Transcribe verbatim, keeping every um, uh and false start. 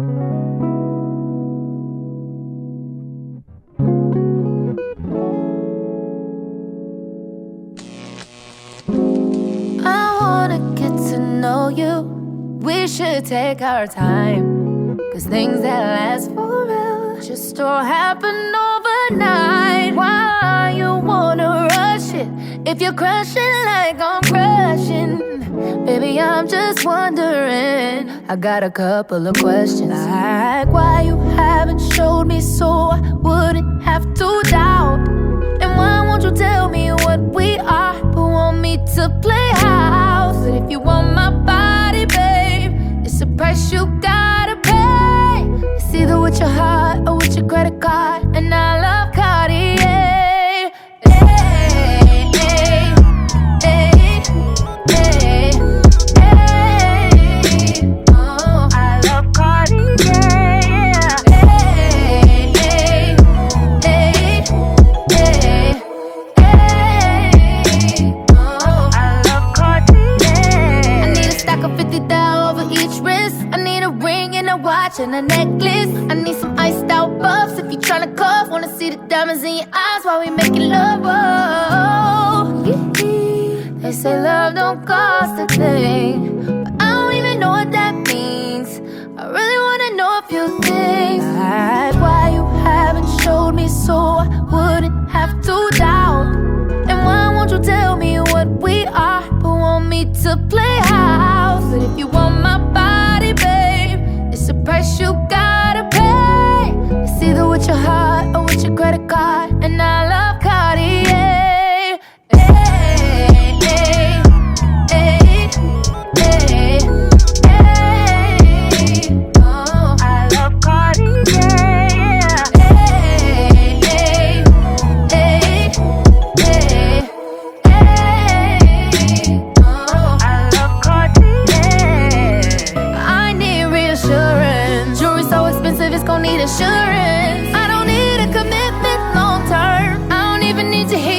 I wanna get to know you. We should take our time, 'cause things that last forever just don't happen overnight. Why you wanna rush it if you're crushing like I'm crushing? Baby, I'm just wondering. I got a couple of questions, like why you haven't showed me so I wouldn't have to doubt. And why won't you tell me what we are, but want me to play house? But if you want my body, babe, it's a price you gotta pay. It's either with your heart or with your credit card, and I love Cartier. And a necklace, I need some iced out buffs. If you tryna cuff, wanna see the diamonds in your eyes while we making love. Oh, yeah. They say love don't cost a thing, but I don't even know what that means. I really wanna know a few things, like why you haven't showed me so I wouldn't have to doubt. And why won't you tell me what we are, but want me to play house? But if you want my body, babe, it's a price you gotta pay. It's either with your heart or with your credit card, and I love Cartier. Assurance. I don't need a commitment long term. I don't even need to hear